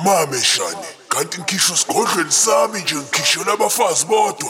Mame Shani, kanti ngisho sigodlweni sami nje ngisho labafazi bodwa.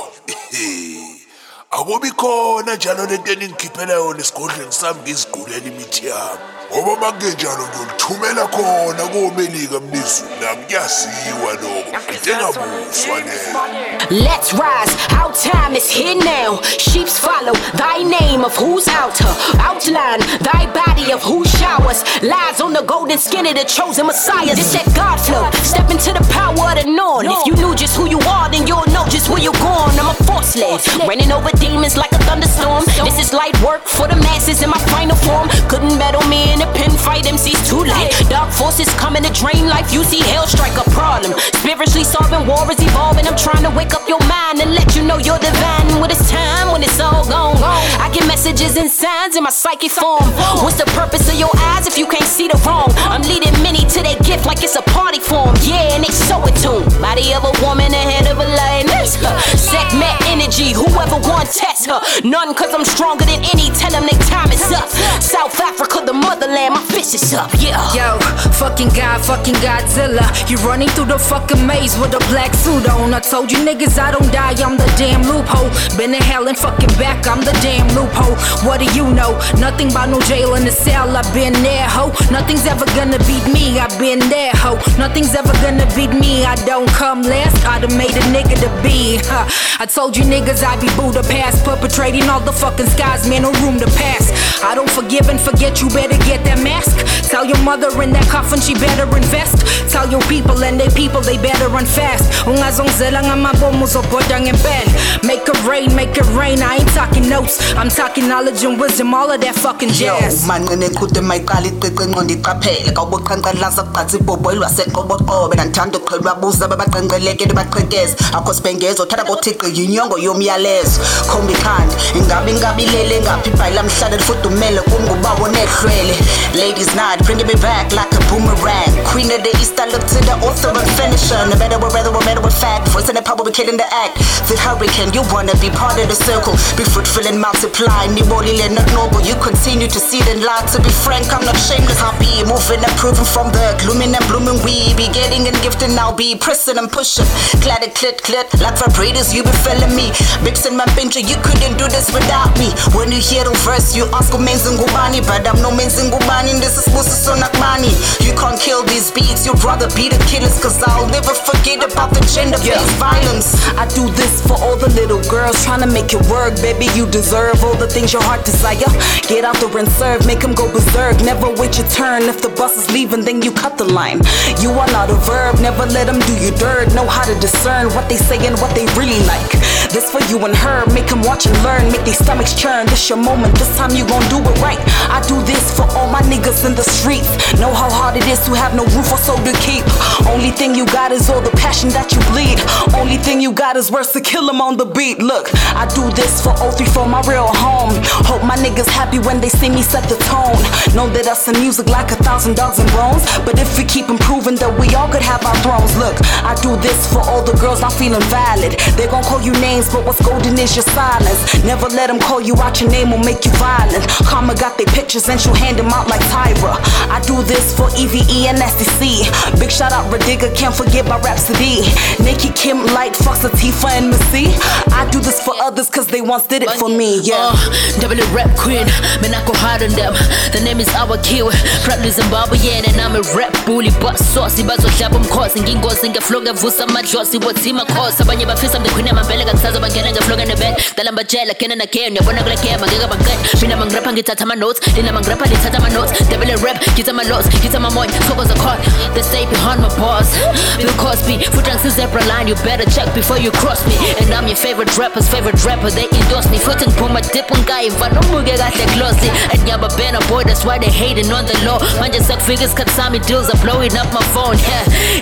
Akubi khona njalo lento eningikhiphela yona esigodlweni sami ngizigulela imithi yami. Ngoba makungenjalo ngiyolithumela khona koMelika Mnizu nami kuyasiwa lokho. Ngingabuswa nene. Let's rise, our time is here now. Sheeps follow thy name of who's outer. Outline thy body of who showers. Lies on the golden skin of the chosen Messiah. This that God flow. Step into the power of the Norn. If you knew just who you are, then you'll know just where you're going. I'm a force led, raining over demons like a thunderstorm. This is light work for the masses in my final form. Couldn't battle me in a pen fight, MC's too late. Dark forces coming to drain life. You see hell strike a problem. Spiritually solving, war is evolving. I'm trying to wake up your mind and let you know you're divine. When it's time, when it's all gone, I get messages and signs in my psychic form. What's the purpose of your eyes if you can't see the wrong? I'm leading many to their gift like it's a party form. Yeah, and they so attuned. Body of a woman, the head of a lioness. Sec met energy, whoever won test her. None cause I'm stronger than any. Tell them their time is up. South Africa, the motherland, my fist is up. Yeah. Yo, fucking God, fucking Godzilla. You running through the fucking maze with a black suit on. I told you niggas I don't die, I'm the damn loophole. Been in hell and fucking back, I'm the damn loophole. What do you know? Nothing about no jail in the cell, I've been there, ho. Nothing's ever gonna beat me, I've been there, ho. Nothing's ever gonna beat me, I don't come last. I done made a nigga to be, huh. I told you niggas I be Buddha past, perpetrating all the fucking skies, man, no room to pass. I don't forgive and forget, you better get that mask. Tell your mother in that coffin she better invest. Tell your people and their people they better run fast. Ungazongzela ngamabomu zobhoda ngempela. Make it rain, I ain't talking notes. I'm talking knowledge and wisdom, all of that fucking jazz. Yo, manqine qhude mayiqala icice inqondo iqaphele. Kawuboqhanqalaza qhathi ibobo ilwaseqoboqobe. Nanthanda uqhelwa buza babaqenqelekele baqhekeze. Akho sibengeza uthatha bothixo yinyongo yomyalezo. Khomba ikhanda, ingabi lele ngaphi ibhayila mhlale lifudumele kungubawo nehlwele. Ladies night, bringing me back like a boomerang. Queen of the East, I look to the author and finisher. No matter what, rather, matter with fact. Voice and the power, we killing the act. The hurricane, you wanna be part of the circle. Be fruitful and multiply. Niboli not noble. You continue to see the light. To be frank, I'm not shameless. Happy, moving and proving from the glooming and blooming. We be getting and gifting now. Be pressing and pushing. Glad it clit. Like vibrators, you be feeling me. Bixin my pincher, you couldn't do this without me. When you hear the verse, you ask who means Ngubani. But I'm no means Ngubani. This is Musisonakmani. You can't kill these beats. You'd rather be the killers. Cause I'll never forget about the gender-based violence. I do this for all the little girls trying to make it work. Baby, you deserve all the things your heart desire. Get out there and serve, make them go berserk. Never wait your turn. If the bus is leaving, then you cut the line. You are not a verb, never let them do you dirt. Know how to discern what they say and what they really like. This for you and her, make them watch and learn. Make their stomachs churn, this your moment. This time you gon' do it right. I do this for all my niggas in the streets. Know how hard it is to have no roof or soul to keep. Only thing you got is all the passion that you bleed. Only thing you got is words to kill them on the beat. Look, I do this for 03 for my real home. Hope my niggas happy when they see me set the tone. Know that us in music like 1,000 dogs and bones. But if we keep improving, then we all could have our thrones. Look, I do this for all the girls not feeling valid. They gon' call you names, but what's golden is your silence. Never let them call you out, your name will make you violent. Karma got their pictures and she'll hand them out like Tyra. I do this for EVE and SDC. Big shout out Radiga, can't forget my Rhapsody. Nikki, Kim, Light, Fox, Latifah, and Missy. I do this for others cause they once did it for me, yeah. Double rap queen, man I go hard on them. The name is our kiwi, proudly Zimbabwean. And I'm a rap bully, but saucy. Bazohlaba umkhosi, ngingozi ngeflow ngevusa amadlozi. Wathi makhosi, abanye bafisa mndikhwini amambele ngakusaza bangena ngeflow ngeband. Dala mbajela again and again, yabona kule game angeke bangena. Mina mangirapha ngithatha ama notes, lina mangirapha lithatha ama notes. Double rap, ngithatha ama lows, ngithatha ama moy, soko zakhona. They stay behind my bars, Bill Cosby. Futhi zebra line, you better check before you cross me. And I'm your favorite rapper's favorite rapper, they endorse me. Futhi ngiphuma dip ungayiva nomuke kahle closely. And ngiyababhena boy, that's why they hating on the law. Manje sekufika isikhathi sami, deals are blowing up my phone, yeah.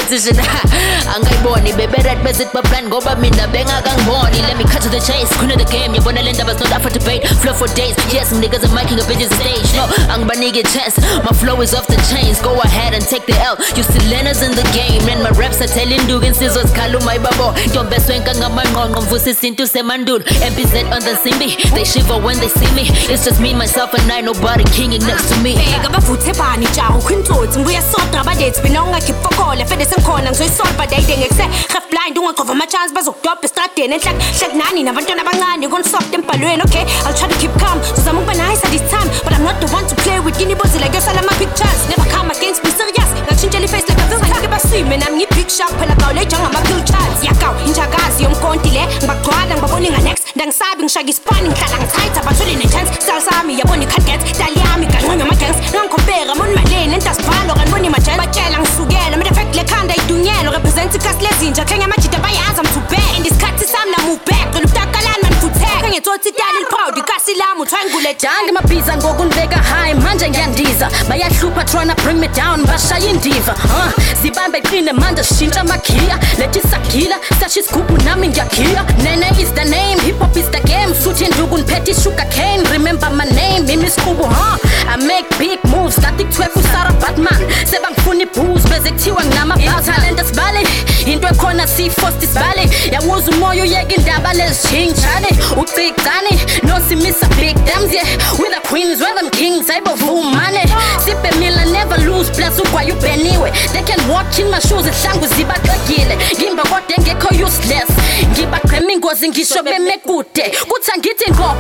competition. Angayiboni beberat bezit baplan ngoba mina bengakangiboni. Let me cut to the chase. Queen of the game, yabona le ndaba not up for debate. Flow for days. Yes, niggas are making a bitches stage. No, angibanike chance. My flow is off the chains. Go ahead and take the L. You still learners in the game. And my raps are telling Dugan Scissors Kaluma Ibabo. Don't best when Kangaman Mvusis into Semandul. MPZ on the Simbi. They shiver when they see me. It's just me, myself, and I. Nobody kinging next to me. Ngabavuthe bani jawu kwintsotsi ngibuya sodwa abadethi mina ungakhipha fokole fede sengikhona ngizoyisolva dayide ngekuse half blind ungaqova ama chance bazokudobha estradeni enhlak nani nabantwana abancane konsoft embhalweni. Okay, I'll try to keep calm sizama ukuba nice at this time, but I'm not the one to play with inibozi like yosala ama pictures. Never come against me serious ngashintshela face like a villain. Ngibasime nami ngi-big shop phela gawule njengama pill charts. Yakaw injakazi yomkonti le ngibagcwala ngibabona next ndangisabi ngishaka ispani ngihlala ngithaitha bathole ne-chance salsami yabona i-cut gets dali yami kanqonya ama-gangs ngangikhompera mona maleni entasibhalo kanibona imajens batshela ngisukela matter of fact le khanda idunyelo represent ikasi lezinja khenye amajida bayazi I'm too bad in this khathi sami namu back cela utakalani manifuteka ngethotsi itali proud ikasi lami uthwangule Jandi mabhiza ngokundibeka high manje ngiyandiza bayahlupha tryna bring me down bashaya indiva zibambe qine manje shintsha amagiya lethi sagila sashi isigubhu nami ngiyakhiya Nene is the name hip hop is the game suthi nduku niphethe sugar cane remember my name mimi isigubhu I make big moves ngathi kuthwefu Sarah Batman sebangifuna ibooze bese kuthiwa nginama talent sibale into ekhona sifost isibale yawuza umoya uyeka indaba lezishintsane ucikane nosimisa big dams yeah with the queens with them kings ayibovumane sibe mila never lose plus ugwaye ubheniwe they can walk in my shoes ihlangu zibaxegile ngimba kodwa engekho useless ngibaqhema ingozi ngisho bemekude kuthi angithi ngo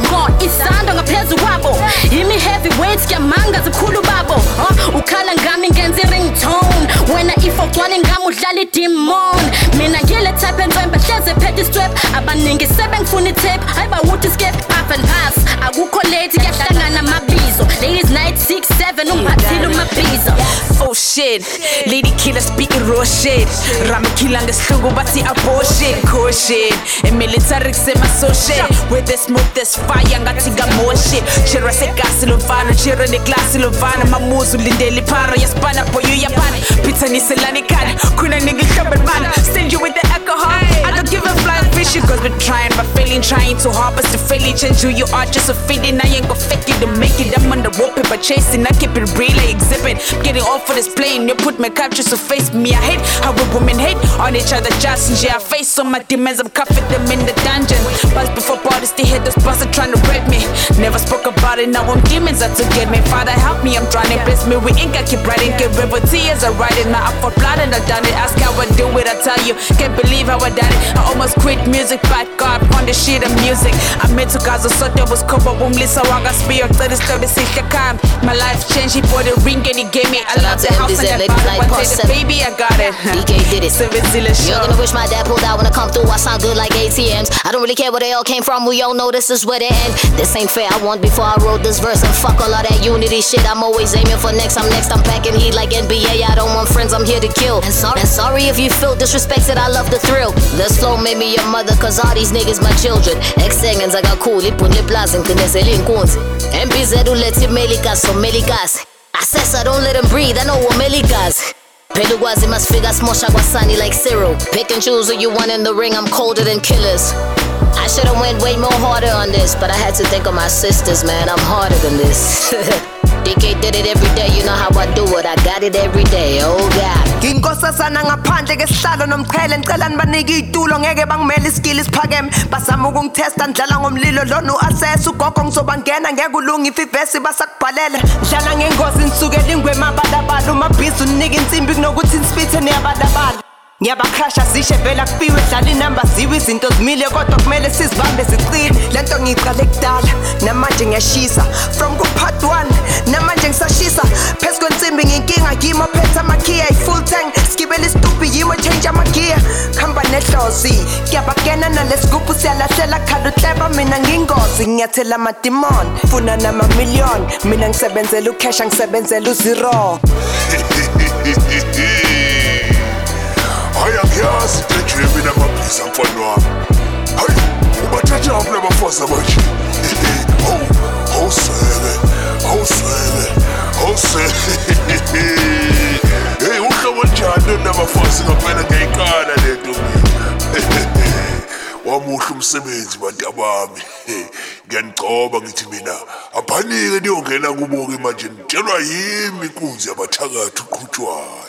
isando ngaphezulu kwabo imi heavyweights kuyamanga zikhulu babo ukhala ngami ngenza ringtone wena ifogcwala ngami udlala idemon mina ngile type entwembe hleze phethe strap abaningi sebengifuna tape ayibawuthi skip puff and pass akukho late kuyahlangana amabizo ladies night 6-7 ungiphathile umabhizo Oh shit, lady killer speaking raw shit Rama killer ngesihluku bathi abortion Cool shit, military kusema so shit Where there's smoke there's fire ngathi more shit Chira segasi lovana, chira neglasi lovana Mamuzu lindeli para, yaspana boy uyapana Pizza niselani kana, kuna nigga shabbat mana Send you with the alcohol, I don't give a flying fish Cause we're trying but failing, trying too hard But still failing, change who you are just a fading I ain't gon' fake it to make it, I'm on the rope but chasing I keep it real, I exhibit Getting off for this plane, you put my captures to face me I hate how we women hate on each other just and I face all my demons, I'm cuffing them in the dungeon But before bodies, they hit those bosses trying to rape me Never spoke about it, now I'm demons out to get me Father help me, I'm trying to bless me with ink, I keep writing Get river tears, I write it, now I'm for blood and I've done it Ask how I do it, I tell you, can't believe how I done it I almost quit music, but God, on the shit of music I meant to guys, so there was cover, boom, lisa, waga, spear, 36 calm My life changed, he bought a ring and he gave me I love the house and the bottom, but the baby, I got it DK did it. You're gonna wish my dad pulled out when I come through. I sound good like ATMs. I don't really care where they all came from. We all know this is where they end. This ain't fair. I won before I wrote this verse. And fuck all of that unity shit. I'm always aiming for next. I'm next. I'm packing heat like NBA. I don't want friends. I'm here to kill. And sorry if you feel disrespected. I love the thrill. This flow made me your mother. Cause all these niggas my children. Ex-seconds I got cool. Ipun liplazin. Kinesel inkunzi. MPZ uleti melikas. So melikas. I says I don't let him breathe. I know what melikas. Pelugwazi must figure smosha gwasani like Cyril. Pick and choose who you want in the ring, I'm colder than killers. I should've went way more harder on this, but I had to think of my sisters, man, I'm harder than this. DK did it every day, you know how I do it, I got it every day, oh God. Nginkosazana ngaphandle kesihlalo nomqhele ngicela nibanike itulo ngeke bangimele iskill isiphakeme bazama ukungitesta ndlala ngomlilo lona uassess ugogo ngizobangena ngeke ulunga ifivesi basakubhalela ndlala ngengozi nisukela ingwema abadabala umabhizi unika insimbi kunokuthi nisipithe neyabadabala Ngiyabacrasha zishe vela kufiwe dlala inamba ziwe izinto zimile kodwa kumele sizibambe ziqine lento ngiyiqale kudala namanje ngiyashisa from ku part 1 namanje ngisashisa phezulu kwensimbi nginkinga gimo phetha amagear full tank skibele stupid yimo change amagear khamba nehlozi kuyabagena nalesigubhu siyalahlela khala uhleba mina ngingozi ngiyathela ama demon funa nama million mina ngisebenzela ucash ngisebenzela uzero Haya ngiyazi nje mina mabhiza mfana wami. Hayi, ubathatha lapha labafazi abathi. Hosele. Hey, uhlobo njani naba bafasi ngaphela ngiyayikala lento mina. Wamuhle umsebenzi bantu abami. Ngiyanigcoba ngithi mina aphanike niyongena kubo-ke manje nitshelwa yimi inkunzi yabathakathi uqhutshwayo.